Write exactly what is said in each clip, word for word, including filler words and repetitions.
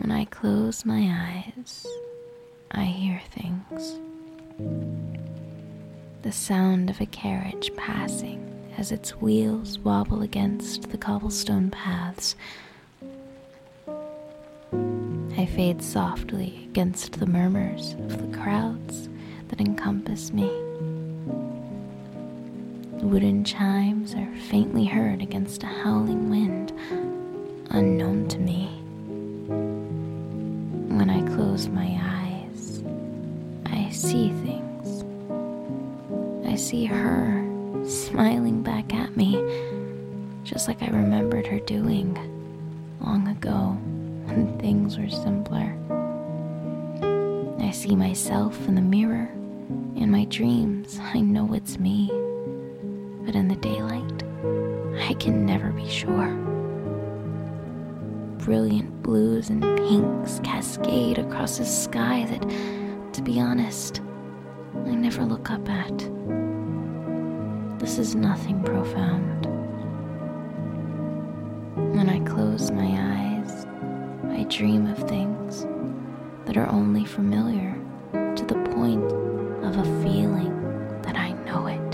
When I close my eyes, I hear things. The sound of a carriage passing as its wheels wobble against the cobblestone paths. I fade softly against the murmurs of the crowds that encompass me. Wooden chimes are faintly heard against a howling wind, unknown to me. When I close my eyes, I see things. I see her smiling back at me, just like I remembered her doing long ago when things were simpler. I see myself in the mirror. In my dreams, I know it's me. But in the daylight, I can never be sure. Brilliant blues and pinks cascade across a sky that, to be honest, I never look up at. This is nothing profound. When I close my eyes, I dream of things that are only familiar to the point of a feeling that I know it.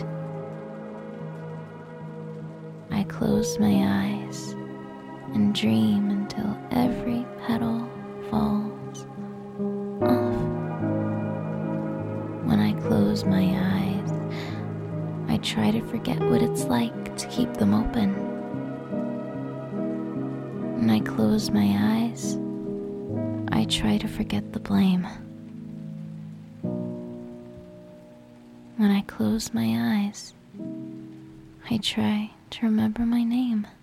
I close my eyes and dream until every petal falls off. When I close my eyes, I try to forget what it's like to keep them open. When I close my eyes, I try to forget the blame. When I close my eyes, I try to remember my name.